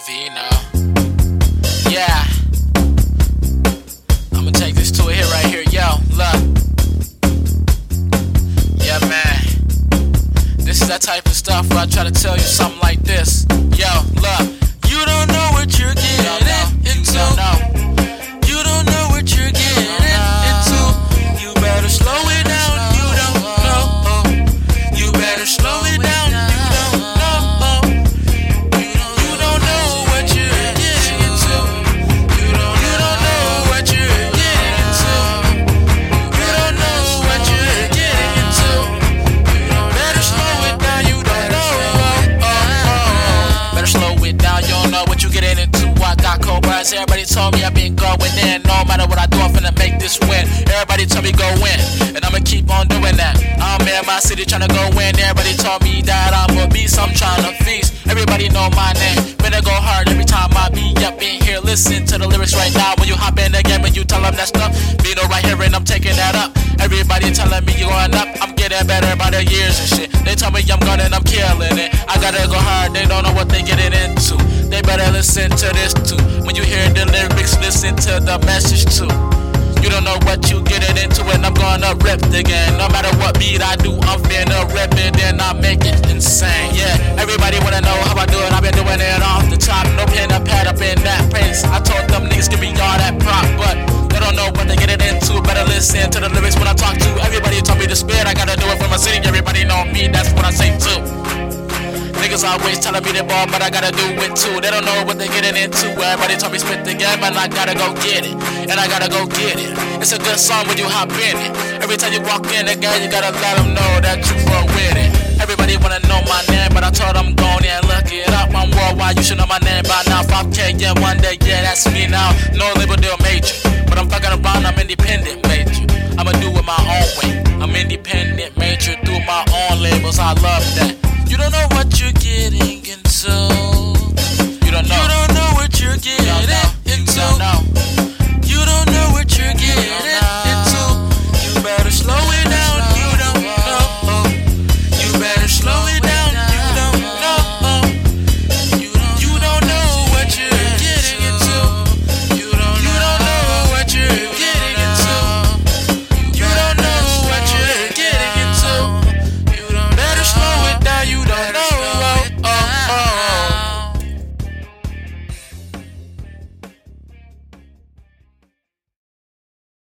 Vino. Yeah. I'ma take this to a hit right here. Yo, look. Yeah, man. This is that type of stuff where I try to tell you something like this. Yo, look. You don't know what you're getting into. You don't know what you're getting into. You better slow it down. You don't know. You better slow it down. Everybody told me I've been going in. No matter what I do, I'm finna make this win. Everybody told me go win, and I'ma keep on doing that. I'm in my city tryna go win. Everybody told me that I'm a beast, I'm tryna feast. Everybody know my name, finna go hard every time I be up in here. Listen to the lyrics right now. When you hop in the game and you tell them that stuff, Vino right here and I'm taking that up. Everybody telling me you going up, I'm getting better by the years and shit. They tell me I'm gonna and I'm killing it. I gotta go hard, they don't know what they getting into. They better listen to this too. When you hear the lyrics, listen to the message too. You don't know what you getting into, and I'm gonna rip again. No matter what beat I do, I'm finna rip it and I make it insane. Yeah, everybody wanna know how I do it. I've been doing it off the top, no pen or pad up in that place. I told them niggas give me all that prop, but they don't know what they getting into. Better listen to the lyrics when I talk to everybody. Told me to spit, I gotta do it for my city. Everybody know me, that's what I say too. Niggas always telling me the ball, but I gotta do it too. They don't know what they getting into. Everybody told me spit the game, and I gotta go get it. And I gotta go get it. It's a good song when you hop in it. Every time you walk in again, you gotta let them know that you fuck with it. Everybody wanna know my name, but I told them go and look it up. I'm worldwide, you should know my name by now. 5K, yeah, one day, yeah, that's me now. No label deal,